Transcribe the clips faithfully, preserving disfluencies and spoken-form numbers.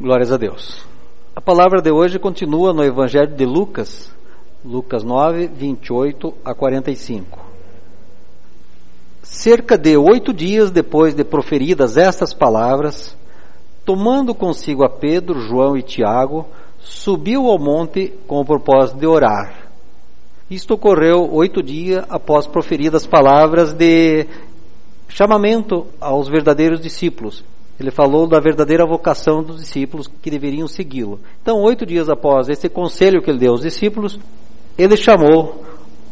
Glórias a Deus. A palavra de hoje continua no Evangelho de Lucas, Lucas nove, vinte e oito a quarenta e cinco. Cerca de oito dias depois de proferidas estas palavras, tomando consigo a Pedro, João e Tiago, subiu ao monte com o propósito de orar. Isto ocorreu oito dias após proferidas palavras de chamamento aos verdadeiros discípulos. Ele falou da verdadeira vocação dos discípulos que deveriam segui-lo. Então, oito dias após esse conselho que ele deu aos discípulos, ele chamou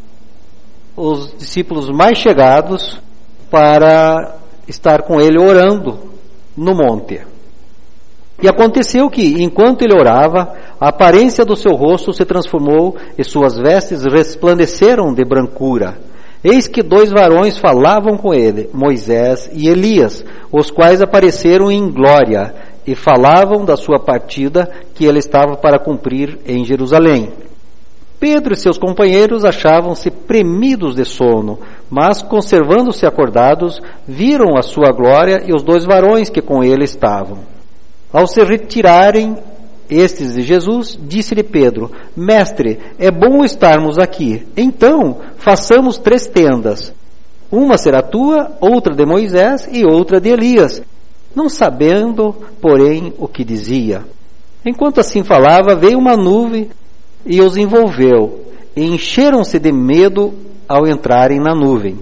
os discípulos mais chegados para estar com ele orando no monte. E aconteceu que, enquanto ele orava, a aparência do seu rosto se transformou e suas vestes resplandeceram de brancura. Eis que dois varões falavam com ele, Moisés e Elias, os quais apareceram em glória e falavam da sua partida que ele estava para cumprir em Jerusalém. Pedro e seus companheiros achavam-se premidos de sono, mas, conservando-se acordados, viram a sua glória e os dois varões que com ele estavam. Ao se retirarem estes de Jesus, disse-lhe Pedro: Mestre, é bom estarmos aqui. Então, façamos três tendas. Uma será tua, outra de Moisés e outra de Elias. Não sabendo, porém, o que dizia. Enquanto assim falava, veio uma nuvem e os envolveu, e encheram-se de medo ao entrarem na nuvem.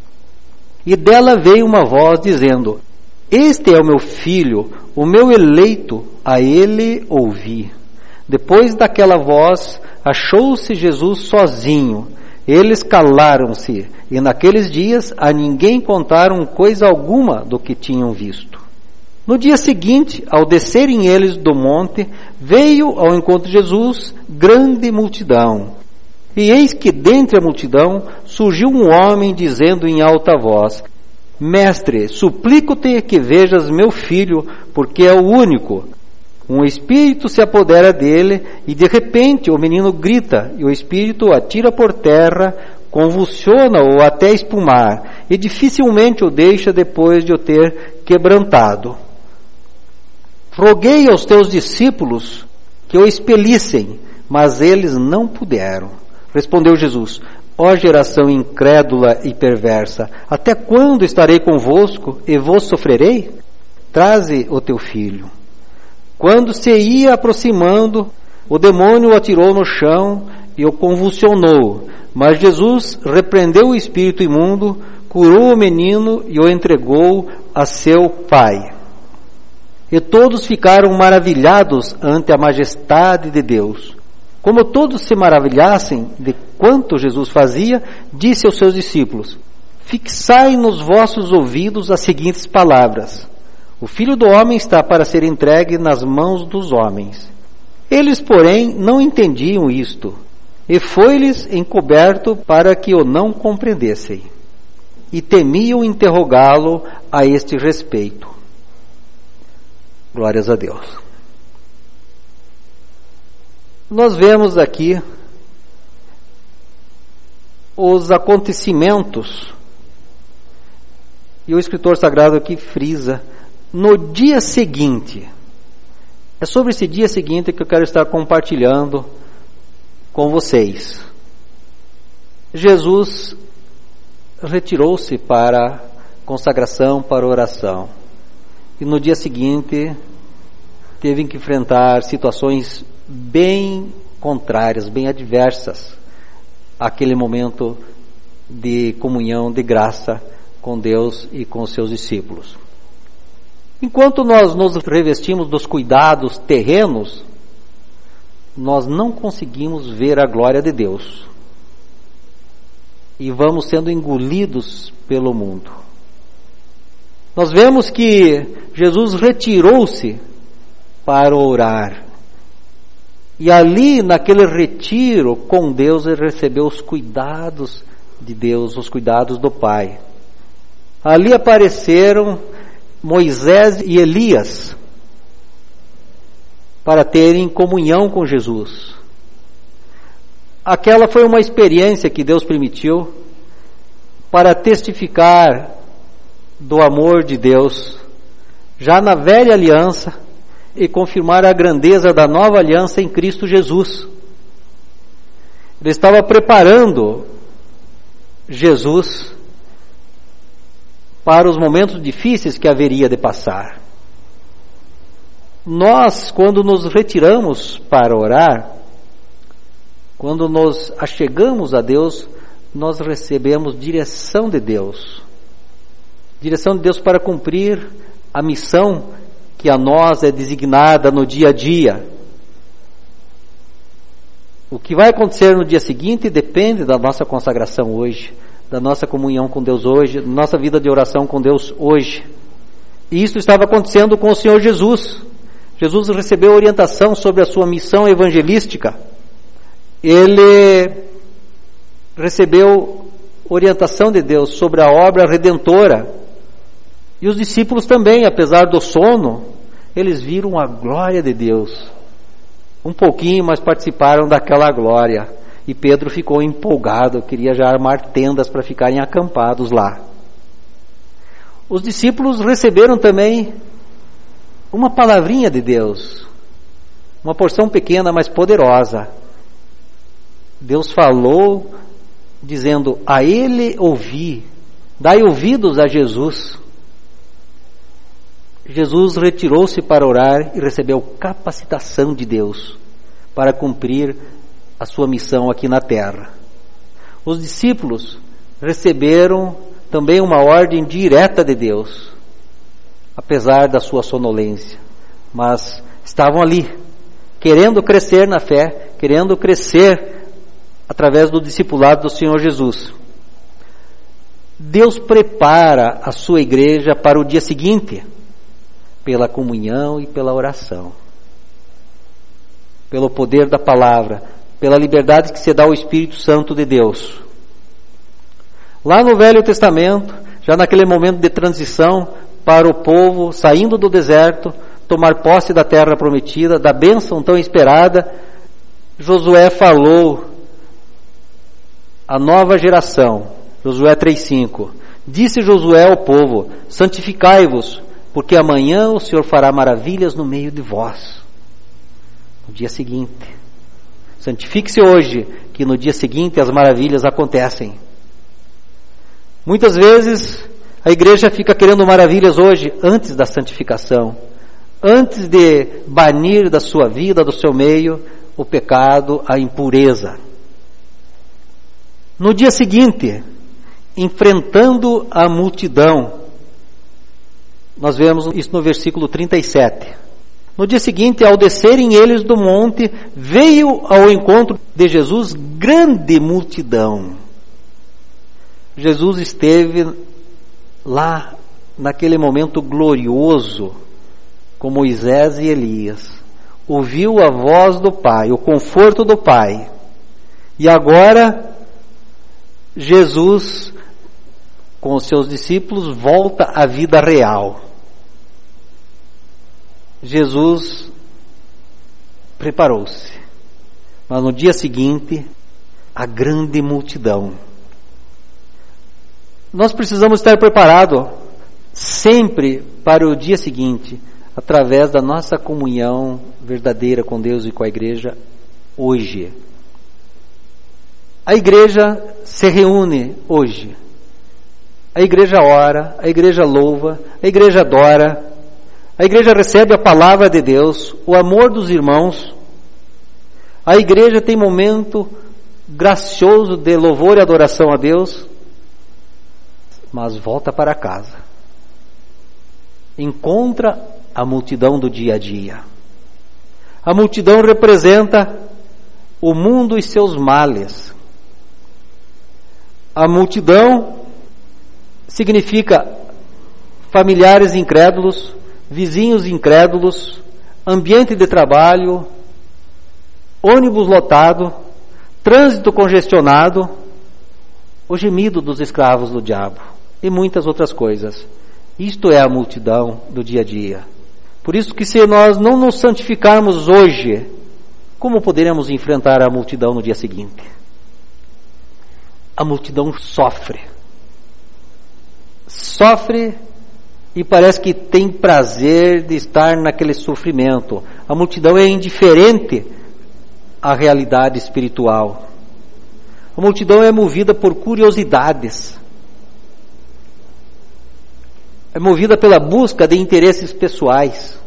E dela veio uma voz dizendo: Este é o meu filho, o meu eleito, a ele ouvi. Depois daquela voz, achou-se Jesus sozinho. Eles calaram-se, e naqueles dias a ninguém contaram coisa alguma do que tinham visto. No dia seguinte, ao descerem eles do monte, veio ao encontro de Jesus grande multidão. E eis que dentre a multidão surgiu um homem dizendo em alta voz: Mestre, suplico-te que vejas meu filho, porque é o único. Um espírito se apodera dele, e de repente o menino grita, e o espírito o atira por terra, convulsiona-o até espumar, e dificilmente o deixa depois de o ter quebrantado. Roguei aos teus discípulos que o expelissem, mas eles não puderam. Respondeu Jesus: Ó geração incrédula e perversa, até quando estarei convosco e vos sofrerei? Traze o teu filho. Quando se ia aproximando, o demônio o atirou no chão e o convulsionou. Mas Jesus repreendeu o espírito imundo, curou o menino e o entregou a seu pai. E todos ficaram maravilhados ante a majestade de Deus. Como todos se maravilhassem de quanto Jesus fazia, disse aos seus discípulos: Fixai nos vossos ouvidos as seguintes palavras: O Filho do Homem está para ser entregue nas mãos dos homens. Eles, porém, não entendiam isto, e foi-lhes encoberto para que o não compreendessem, e temiam interrogá-lo a este respeito. Glórias a Deus. Nós vemos aqui os acontecimentos, e o escritor sagrado aqui frisa, no dia seguinte. É sobre esse dia seguinte que eu quero estar compartilhando com vocês. Jesus retirou-se para consagração, para oração. E no dia seguinte teve que enfrentar situações bem contrárias, bem adversas àquele momento de comunhão, de graça com Deus e com os seus discípulos. Enquanto nós nos revestimos dos cuidados terrenos, nós não conseguimos ver a glória de Deus. E vamos sendo engolidos pelo mundo. Nós vemos que Jesus retirou-se para orar. E ali, naquele retiro com Deus, ele recebeu os cuidados de Deus, os cuidados do Pai. Ali apareceram Moisés e Elias para terem comunhão com Jesus. Aquela foi uma experiência que Deus permitiu para testificar do amor de Deus, já na velha aliança, e confirmar a grandeza da nova aliança em Cristo Jesus. Ele estava preparando Jesus para os momentos difíceis que haveria de passar. Nós, quando nos retiramos para orar, quando nos achegamos a Deus, nós recebemos direção de Deus. Direção de Deus para cumprir a missão que a nós é designada no dia a dia. O que vai acontecer no dia seguinte depende da nossa consagração hoje, da nossa comunhão com Deus hoje, da nossa vida de oração com Deus hoje. E isso estava acontecendo com o Senhor Jesus. Jesus recebeu orientação sobre a sua missão evangelística. Ele recebeu orientação de Deus sobre a obra redentora. E os discípulos também, apesar do sono, eles viram a glória de Deus. Um pouquinho, mas participaram daquela glória. E Pedro ficou empolgado, queria já armar tendas para ficarem acampados lá. Os discípulos receberam também uma palavrinha de Deus, uma porção pequena, mas poderosa. Deus falou, dizendo: a Ele ouvi, dai ouvidos a Jesus. Jesus retirou-se para orar e recebeu capacitação de Deus para cumprir a sua missão aqui na terra. Os discípulos receberam também uma ordem direta de Deus, apesar da sua sonolência, mas estavam ali, querendo crescer na fé, querendo crescer através do discipulado do Senhor Jesus. Deus prepara a sua igreja para o dia seguinte, pela comunhão e pela oração, pelo poder da palavra, pela liberdade que se dá ao Espírito Santo de Deus. Lá no Velho Testamento, já naquele momento de transição para o povo saindo do deserto, tomar posse da terra prometida, da bênção tão esperada, Josué falou à nova geração, Josué três cinco, disse Josué ao povo: santificai-vos, porque amanhã o Senhor fará maravilhas no meio de vós. No dia seguinte, santifique-se hoje, que no dia seguinte as maravilhas acontecem. Muitas vezes a igreja fica querendo maravilhas hoje, antes da santificação, antes de banir da sua vida, do seu meio, o pecado, a impureza. No dia seguinte, enfrentando a multidão, nós vemos isso no versículo trinta e sete. No dia seguinte, ao descerem eles do monte, veio ao encontro de Jesus grande multidão. Jesus esteve lá, naquele momento glorioso, com Moisés e Elias. Ouviu a voz do Pai, o conforto do Pai. E agora, Jesus, com os seus discípulos, volta à vida real. Jesus preparou-se, mas no dia seguinte, a grande multidão. Nós precisamos estar preparados sempre para o dia seguinte, através da nossa comunhão verdadeira com Deus e com a igreja hoje. A igreja se reúne hoje. A igreja ora, a igreja louva, a igreja adora, a igreja recebe a palavra de Deus, o amor dos irmãos. A igreja tem momento gracioso de louvor e adoração a Deus, mas volta para casa. Encontra a multidão do dia a dia. A multidão representa o mundo e seus males. A multidão significa familiares incrédulos, vizinhos incrédulos, ambiente de trabalho, ônibus lotado, trânsito congestionado, o gemido dos escravos do diabo e muitas outras coisas. Isto é a multidão do dia a dia. Por isso que se nós não nos santificarmos hoje, como poderemos enfrentar a multidão no dia seguinte? A multidão sofre. Sofre e parece que tem prazer de estar naquele sofrimento. A multidão é indiferente à realidade espiritual. A multidão é movida por curiosidades. É movida pela busca de interesses pessoais.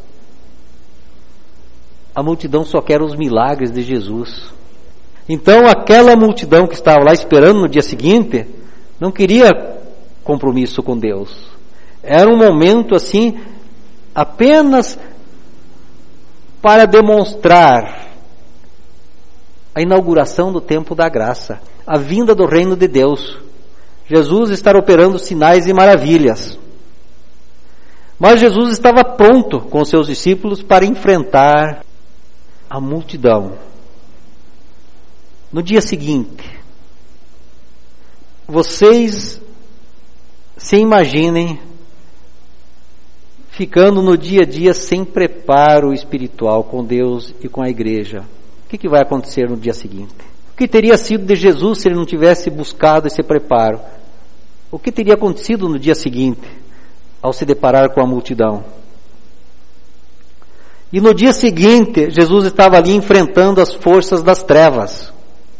A multidão só quer os milagres de Jesus. Então aquela multidão que estava lá esperando no dia seguinte, não queria compromisso com Deus. Era um momento assim, apenas para demonstrar a inauguração do tempo da graça, a vinda do reino de Deus. Jesus está operando sinais e maravilhas. Mas Jesus estava pronto com seus discípulos para enfrentar a multidão. No dia seguinte, vocês se imaginem ficando no dia a dia sem preparo espiritual com Deus e com a igreja. O que, que vai acontecer no dia seguinte? O que teria sido de Jesus se ele não tivesse buscado esse preparo? O que teria acontecido no dia seguinte, ao se deparar com a multidão? E no dia seguinte, Jesus estava ali enfrentando as forças das trevas.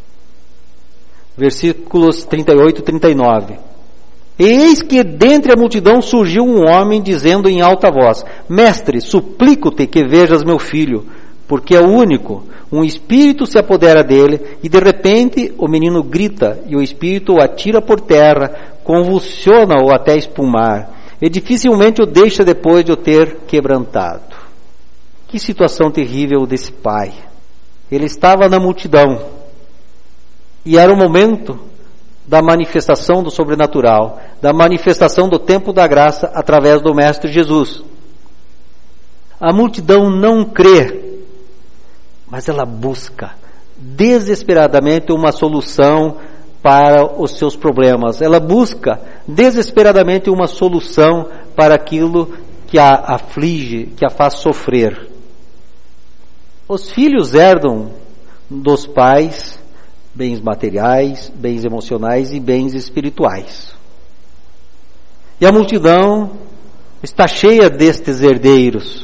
Versículos trinta e oito e trinta e nove. Eis que dentre a multidão surgiu um homem dizendo em alta voz: Mestre, suplico-te que vejas meu filho, porque é o único. Um espírito se apodera dele, e de repente o menino grita, e o espírito o atira por terra, convulsiona-o até espumar, e dificilmente o deixa depois de o ter quebrantado. Que situação terrível desse pai. Ele estava na multidão, e era o momento da manifestação do sobrenatural, da manifestação do tempo da graça através do Mestre Jesus. A multidão não crê, mas ela busca desesperadamente uma solução para os seus problemas. Ela busca desesperadamente uma solução para aquilo que a aflige, que a faz sofrer. Os filhos herdam dos pais bens materiais, bens emocionais e bens espirituais. E a multidão está cheia destes herdeiros.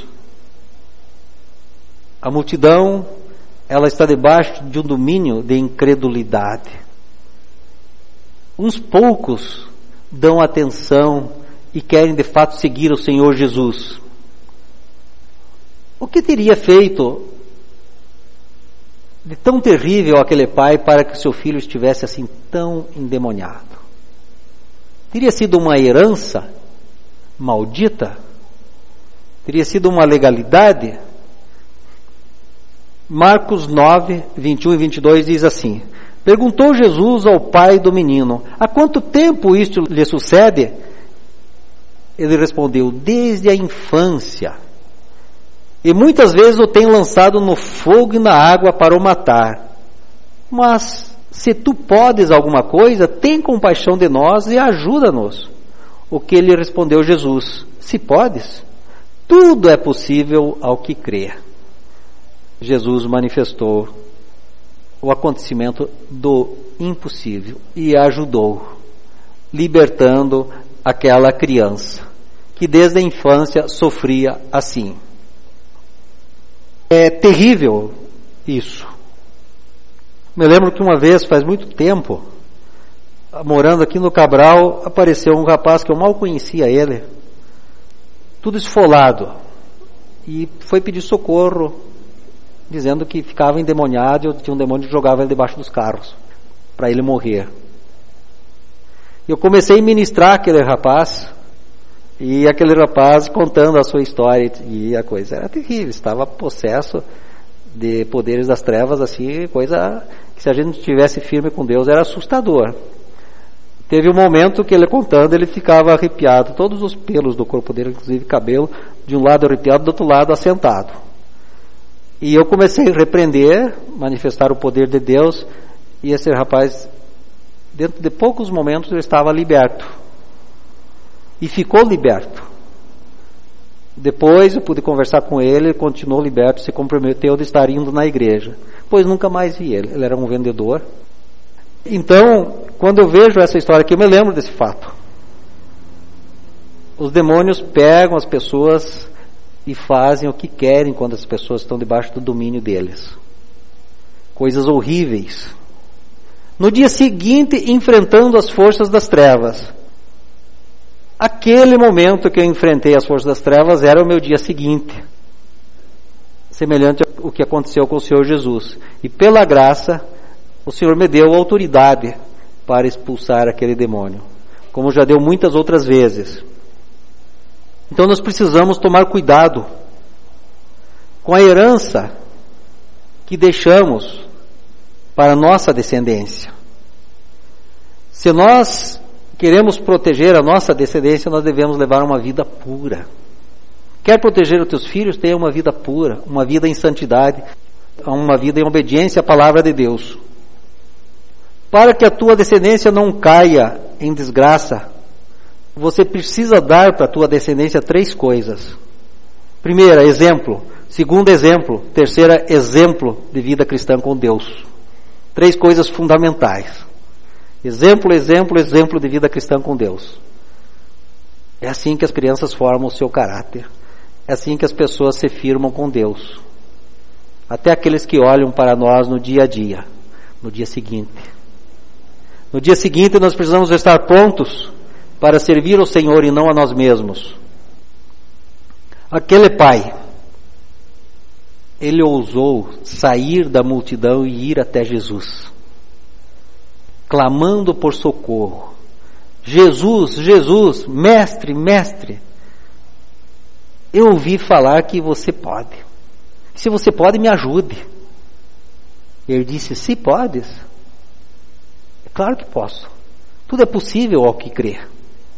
A multidão, ela está debaixo de um domínio de incredulidade. Uns poucos dão atenção e querem de fato seguir o Senhor Jesus. O que teria feito de tão terrível aquele pai para que seu filho estivesse assim tão endemoniado? Teria sido uma herança maldita? Teria sido uma legalidade? Marcos nove, vinte e um e vinte e dois diz assim: Perguntou Jesus ao pai do menino: há quanto tempo isto lhe sucede? Ele respondeu: desde a infância. E muitas vezes o tem lançado no fogo e na água para o matar. Mas, se tu podes alguma coisa, tem compaixão de nós e ajuda-nos. O que lhe respondeu Jesus: se podes, tudo é possível ao que crê. Jesus manifestou o acontecimento do impossível e ajudou, libertando aquela criança que desde a infância sofria assim. É terrível isso. Me lembro que uma vez, faz muito tempo, morando aqui no Cabral, apareceu um rapaz que eu mal conhecia ele, tudo esfolado, e foi pedir socorro, dizendo que ficava endemoniado e tinha um demônio que jogava ele debaixo dos carros, para ele morrer. E eu comecei a ministrar aquele rapaz, e aquele rapaz contando a sua história, e a coisa era terrível, estava possesso de poderes das trevas, assim, coisa que se a gente não estivesse firme com Deus era assustador. Teve um momento que ele contando, ele ficava arrepiado, todos os pelos do corpo dele, inclusive cabelo, de um lado arrepiado, do outro lado assentado. E eu comecei a repreender, manifestar o poder de Deus, e esse rapaz, dentro de poucos momentos, ele estava liberto. E ficou liberto. Depois eu pude conversar com ele, ele continuou liberto, se comprometeu de estar indo na igreja. Pois nunca mais vi ele, ele era um vendedor. Então, quando eu vejo essa história aqui, eu me lembro desse fato. Os demônios pegam as pessoas e fazem o que querem quando as pessoas estão debaixo do domínio deles. Coisas horríveis. No dia seguinte, enfrentando as forças das trevas. Aquele momento que eu enfrentei as forças das trevas era o meu dia seguinte. Semelhante ao que aconteceu com o Senhor Jesus. E pela graça, o Senhor me deu autoridade para expulsar aquele demônio. Como já deu muitas outras vezes. Então nós precisamos tomar cuidado com a herança que deixamos para a nossa descendência. Se nós queremos proteger a nossa descendência, nós devemos levar uma vida pura. Quer proteger os teus filhos? Tenha uma vida pura, uma vida em santidade, uma vida em obediência à palavra de Deus. Para que a tua descendência não caia em desgraça, você precisa dar para a tua descendência três coisas. Primeira, exemplo. Segundo, exemplo. Terceira, exemplo de vida cristã com Deus. Três coisas fundamentais. Exemplo, exemplo, exemplo de vida cristã com Deus. É assim que as crianças formam o seu caráter. É assim que as pessoas se firmam com Deus. Até aqueles que olham para nós no dia a dia, no dia seguinte. No dia seguinte nós precisamos estar prontos para servir ao Senhor e não a nós mesmos. Aquele pai, ele ousou sair da multidão e ir até Jesus, clamando por socorro. Jesus, Jesus, mestre, mestre, eu ouvi falar que você pode. Se você pode, me ajude. Ele disse, se podes, é claro que posso. Tudo é possível ao que crer.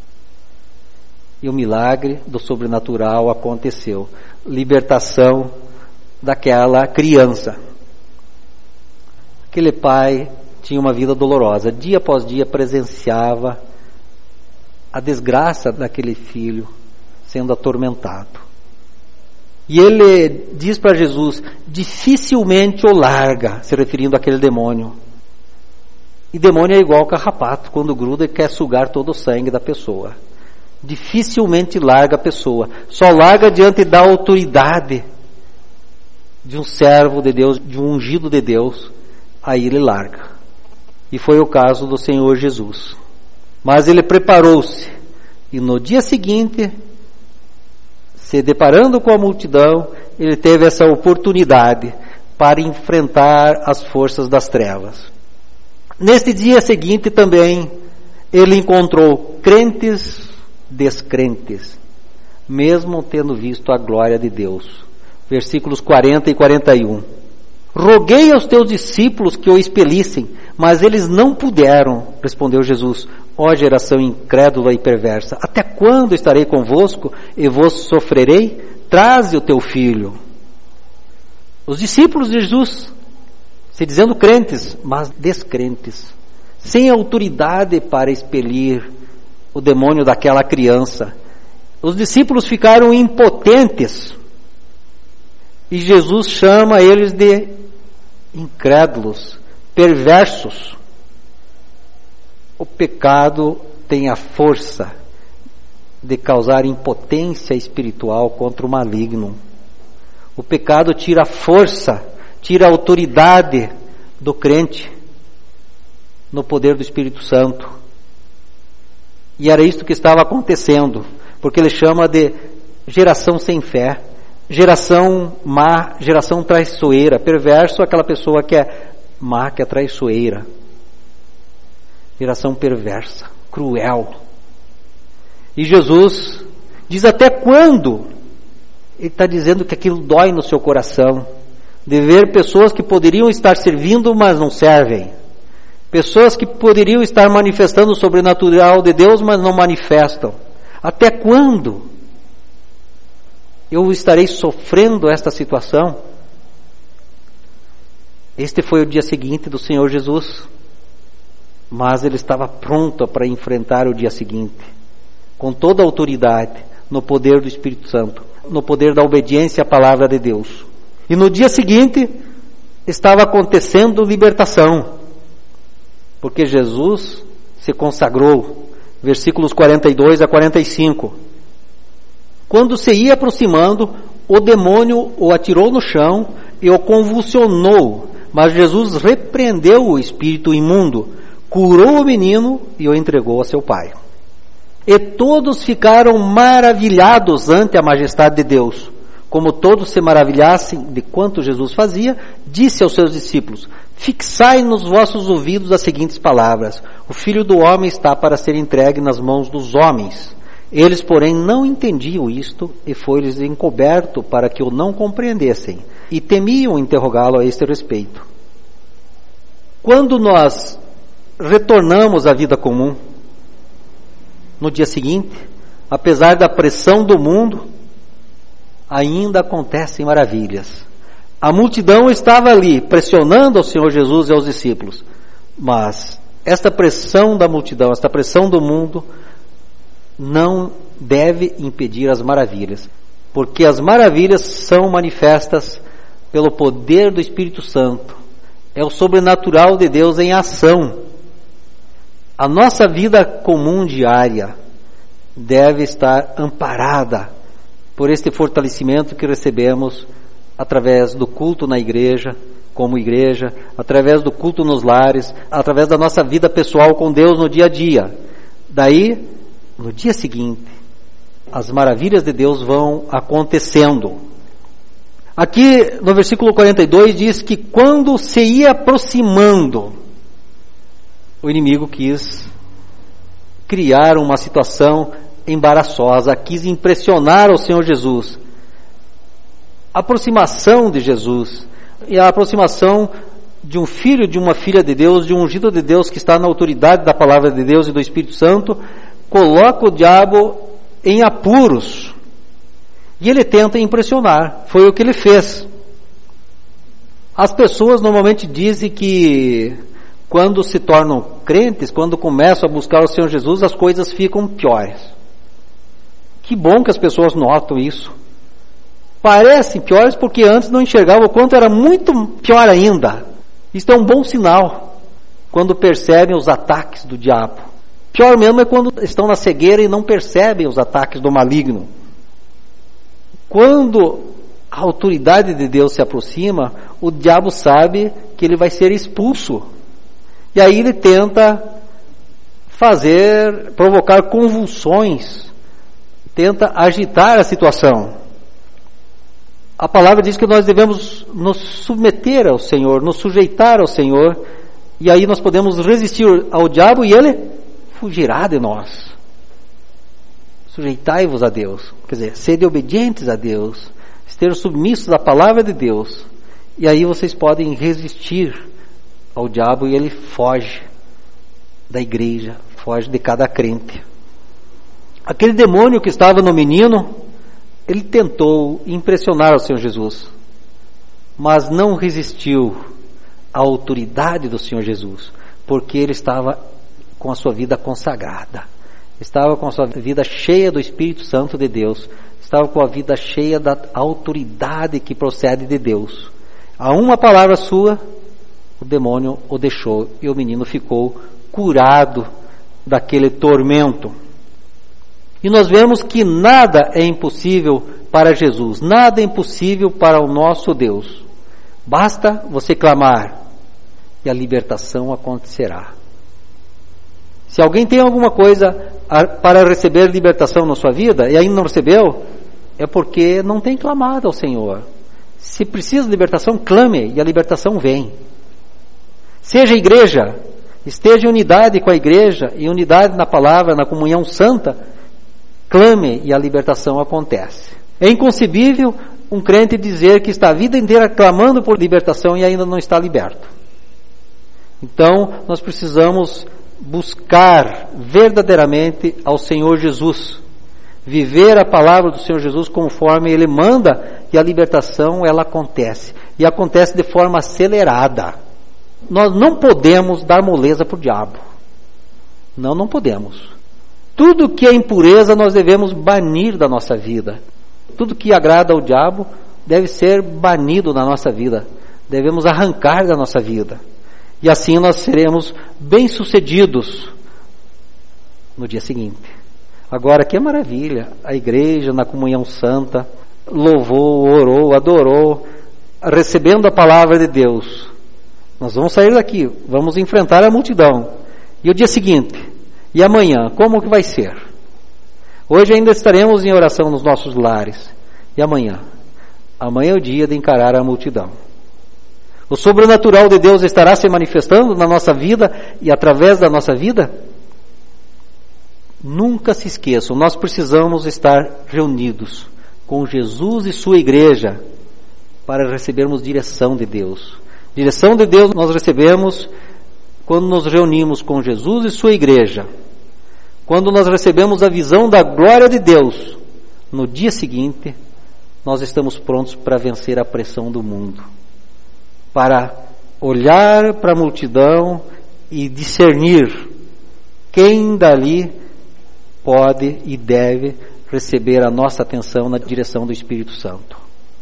E o milagre do sobrenatural aconteceu. Libertação daquela criança. Aquele pai tinha uma vida dolorosa. Dia após dia presenciava a desgraça daquele filho sendo atormentado. E ele diz para Jesus, dificilmente o larga, se referindo àquele demônio. E demônio é igual carrapato, quando gruda e quer sugar todo o sangue da pessoa. Dificilmente larga a pessoa, só larga diante da autoridade de um servo de Deus, de um ungido de Deus, aí ele larga. E foi o caso do Senhor Jesus. Mas ele preparou-se, e no dia seguinte, se deparando com a multidão, ele teve essa oportunidade para enfrentar as forças das trevas. Neste dia seguinte também, ele encontrou crentes descrentes, mesmo tendo visto a glória de Deus. Versículos quarenta e quarenta e um. Roguei aos teus discípulos que o expelissem, mas eles não puderam, respondeu Jesus. Ó geração incrédula e perversa, até quando estarei convosco e vos sofrerei? Traze o teu filho. Os discípulos de Jesus, se dizendo crentes, mas descrentes, sem autoridade para expelir o demônio daquela criança. Os discípulos ficaram impotentes. E Jesus chama eles de incrédulos, perversos. O pecado tem a força de causar impotência espiritual contra o maligno. O pecado tira a força, tira a autoridade do crente no poder do Espírito Santo. E era isto que estava acontecendo, porque ele chama de geração sem fé, geração má, geração traiçoeira. Perverso é aquela pessoa que é má, que é traiçoeira. Geração perversa, cruel. E Jesus diz até quando? Ele está dizendo que aquilo dói no seu coração, de ver pessoas que poderiam estar servindo, mas não servem. Pessoas que poderiam estar manifestando o sobrenatural de Deus, mas não manifestam. Até quando eu estarei sofrendo esta situação? Este foi o dia seguinte do Senhor Jesus, mas ele estava pronto para enfrentar o dia seguinte, com toda a autoridade, no poder do Espírito Santo, no poder da obediência à palavra de Deus. E no dia seguinte, estava acontecendo libertação, porque Jesus se consagrou, versículos quarenta e dois a quarenta e cinco, Quando se ia aproximando, o demônio o atirou no chão e o convulsionou, mas Jesus repreendeu o espírito imundo, curou o menino e o entregou a seu pai. E todos ficaram maravilhados ante a majestade de Deus. Como todos se maravilhassem de quanto Jesus fazia, disse aos seus discípulos: fixai nos vossos ouvidos as seguintes palavras: o Filho do Homem está para ser entregue nas mãos dos homens. Eles, porém, não entendiam isto, e foi-lhes encoberto para que o não compreendessem, e temiam interrogá-lo a este respeito. Quando nós retornamos à vida comum, no dia seguinte, apesar da pressão do mundo, ainda acontecem maravilhas. A multidão estava ali, pressionando ao Senhor Jesus e aos discípulos, mas esta pressão da multidão, esta pressão do mundo, não deve impedir as maravilhas, porque as maravilhas são manifestas pelo poder do Espírito Santo. É o sobrenatural de Deus em ação. A nossa vida comum diária deve estar amparada por este fortalecimento que recebemos através do culto na igreja, como igreja, através do culto nos lares, através da nossa vida pessoal com Deus no dia a dia. Daí, no dia seguinte, as maravilhas de Deus vão acontecendo. Aqui no versículo quarenta e dois diz que quando se ia aproximando, o inimigo quis criar uma situação embaraçosa, quis impressionar o Senhor Jesus. A aproximação de Jesus e a aproximação de um filho, de uma filha de Deus, de um ungido de Deus que está na autoridade da palavra de Deus e do Espírito Santo, coloca o diabo em apuros. E ele tenta impressionar. Foi o que ele fez. As pessoas normalmente dizem que quando se tornam crentes, quando começam a buscar o Senhor Jesus, as coisas ficam piores. Que bom que as pessoas notam isso. Parecem piores porque antes não enxergavam o quanto era muito pior ainda. Isto é um bom sinal quando percebem os ataques do diabo. Pior mesmo é quando estão na cegueira e não percebem os ataques do maligno. Quando a autoridade de Deus se aproxima, o diabo sabe que ele vai ser expulso. E aí ele tenta fazer, provocar convulsões, tenta agitar a situação. A palavra diz que nós devemos nos submeter ao Senhor, nos sujeitar ao Senhor, e aí nós podemos resistir ao diabo e ele fugirá de nós. Sujeitai-vos a Deus, quer dizer, sede obedientes a Deus, estejam submissos à palavra de Deus, e aí vocês podem resistir ao diabo e ele foge da igreja, foge de cada crente. Aquele demônio que estava no menino, ele tentou impressionar o Senhor Jesus, mas não resistiu à autoridade do Senhor Jesus, porque ele estava com a sua vida consagrada, estava com a sua vida cheia do Espírito Santo de Deus, estava com a vida cheia da autoridade que procede de Deus. A uma palavra sua, o demônio o deixou e o menino ficou curado daquele tormento. E nós vemos que nada é impossível para Jesus, nada é impossível para o nosso Deus. Basta você clamar e a libertação acontecerá. Se alguém tem alguma coisa para receber libertação na sua vida e ainda não recebeu, é porque não tem clamado ao Senhor. Se precisa de libertação, clame e a libertação vem. Seja igreja, esteja em unidade com a igreja, em unidade na palavra, na comunhão santa, clame e a libertação acontece. É inconcebível um crente dizer que está a vida inteira clamando por libertação e ainda não está liberto. Então, nós precisamos buscar verdadeiramente ao Senhor Jesus, viver a palavra do Senhor Jesus conforme Ele manda, e a libertação ela acontece, e acontece de forma acelerada. Nós não podemos dar moleza para o diabo. Não, não podemos. Tudo que é impureza nós devemos banir da nossa vida. Tudo que agrada ao diabo deve ser banido da nossa vida. Devemos arrancar da nossa vida. E assim nós seremos bem-sucedidos no dia seguinte. Agora, que maravilha, a igreja na comunhão santa, louvou, orou, adorou, recebendo a palavra de Deus. Nós vamos sair daqui, vamos enfrentar a multidão. E o dia seguinte, e amanhã, como que vai ser? Hoje ainda estaremos em oração nos nossos lares. E amanhã? Amanhã é o dia de encarar a multidão. O sobrenatural de Deus estará se manifestando na nossa vida e através da nossa vida? Nunca se esqueçam, nós precisamos estar reunidos com Jesus e sua igreja para recebermos direção de Deus. Direção de Deus nós recebemos quando nos reunimos com Jesus e sua igreja. Quando nós recebemos a visão da glória de Deus, no dia seguinte, nós estamos prontos para vencer a pressão do mundo. Para olhar para a multidão e discernir quem dali pode e deve receber a nossa atenção na direção do Espírito Santo.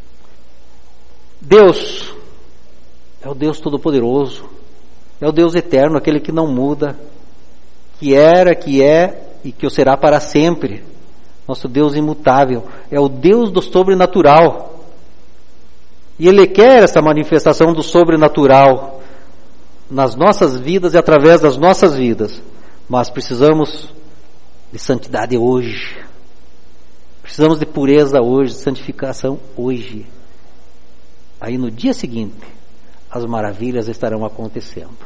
Deus é o Deus Todo-Poderoso, é o Deus eterno, aquele que não muda, que era, que é e que o será para sempre. Nosso Deus imutável, é o Deus do sobrenatural. E Ele quer essa manifestação do sobrenatural nas nossas vidas e através das nossas vidas. Mas precisamos de santidade hoje. Precisamos de pureza hoje, de santificação hoje. Aí no dia seguinte, as maravilhas estarão acontecendo.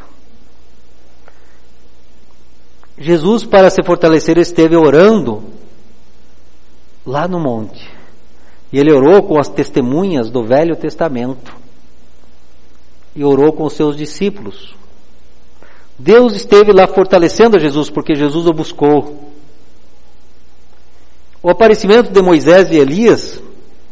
Jesus, para se fortalecer, esteve orando lá no monte. E ele orou com as testemunhas do Velho Testamento. E orou com os seus discípulos. Deus esteve lá fortalecendo Jesus, porque Jesus o buscou. O aparecimento de Moisés e Elias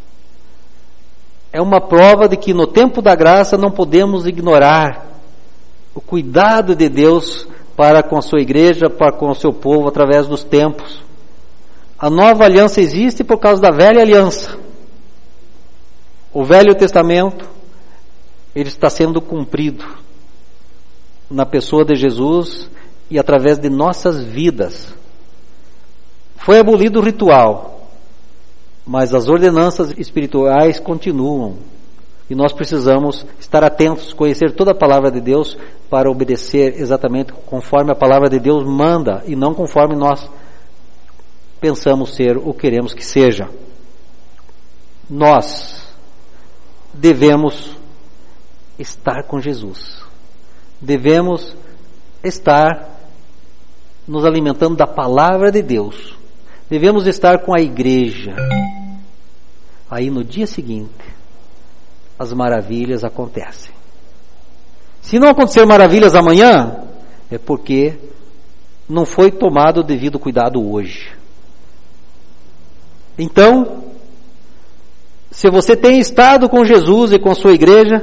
é uma prova de que no tempo da graça não podemos ignorar o cuidado de Deus para com a sua igreja, para com o seu povo, através dos tempos. A nova aliança existe por causa da velha aliança. O Velho Testamento, ele está sendo cumprido na pessoa de Jesus e através de nossas vidas. Foi abolido o ritual, mas as ordenanças espirituais continuam. E nós precisamos estar atentos, conhecer toda a palavra de Deus para obedecer exatamente conforme a palavra de Deus manda e não conforme nós pensamos ser ou queremos que seja. Nós devemos estar com Jesus. Devemos estar nos alimentando da palavra de Deus. Devemos estar com a igreja. Aí no dia seguinte, as maravilhas acontecem. Se não acontecer maravilhas amanhã, é porque não foi tomado o devido cuidado hoje. Então, se você tem estado com Jesus e com sua igreja,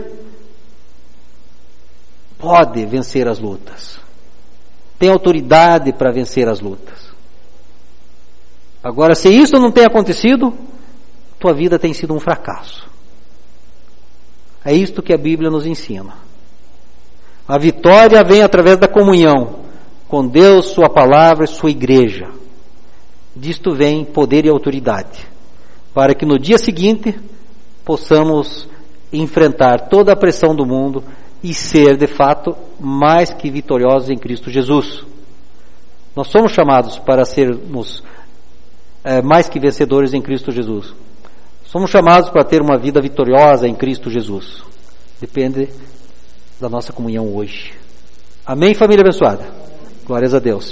pode vencer as lutas. Tem autoridade para vencer as lutas. Agora, se isso não tem acontecido, tua vida tem sido um fracasso. É isto que a Bíblia nos ensina. A vitória vem através da comunhão com Deus, sua palavra e sua igreja. Disto vem poder e autoridade, para que no dia seguinte possamos enfrentar toda a pressão do mundo e ser, de fato, mais que vitoriosos em Cristo Jesus. Nós somos chamados para sermos é, mais que vencedores em Cristo Jesus. Somos chamados para ter uma vida vitoriosa em Cristo Jesus. Depende da nossa comunhão hoje. Amém, família abençoada? Glórias a Deus.